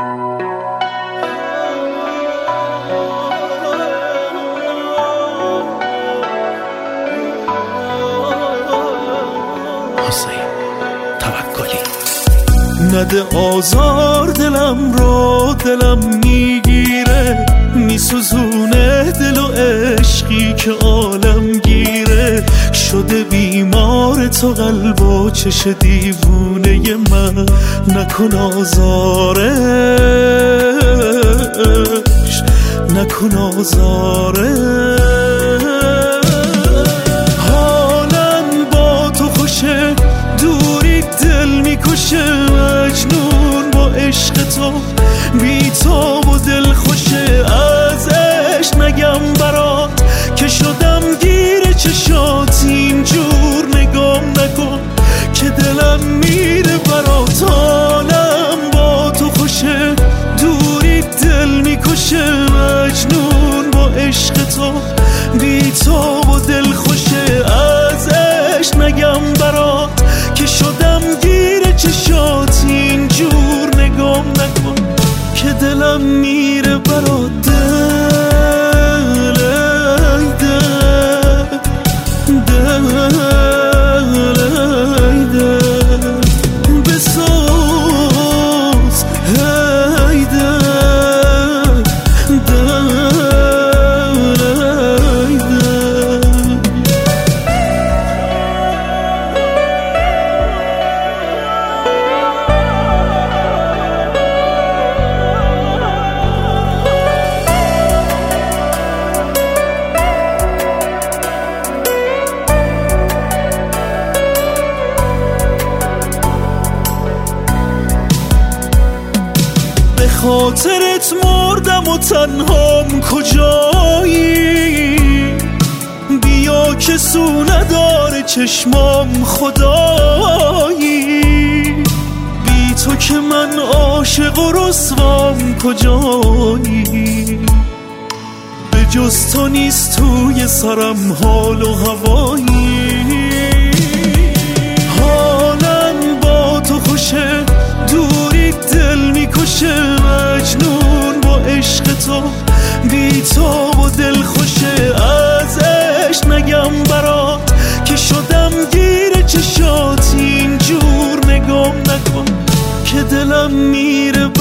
نده آزار دلم رو، دلم میگیره، میسوزونه دل و عشقی که عالم گیره. شده بیمار تو قلب و چش دیوونه من، نکن آزارش، نکن آزارش. حالم با تو خوشه، دوری دل میکشه، مجنون با عشق تو، بی تو و دل خوشه. ازش نگم برات که شدم گیر چشات، اینجور نگام نکن که دلم میره برات. حالم با تو خوشه، دوری دل میکشه، مجنون با عشق تو، بی تو و دل خوشه. ازش نگم برات که شدم گیر چشات، اینجور نگام نکن که دلم میره برات. خاطرت مردم و تنهام کجایی، بیا که سو نداره چشمام خدایی. بی تو که من عاشق و رسوام کجایی، به جز تو نیست توی سرم حال و هوایی. حالم با تو خوشه، دوری دل میکشه، مجنون با عشق تو، بی تو و دل خوشه. ازش نگم برات که شدم گیر چشات، اینجور نگام نکن که دلم میره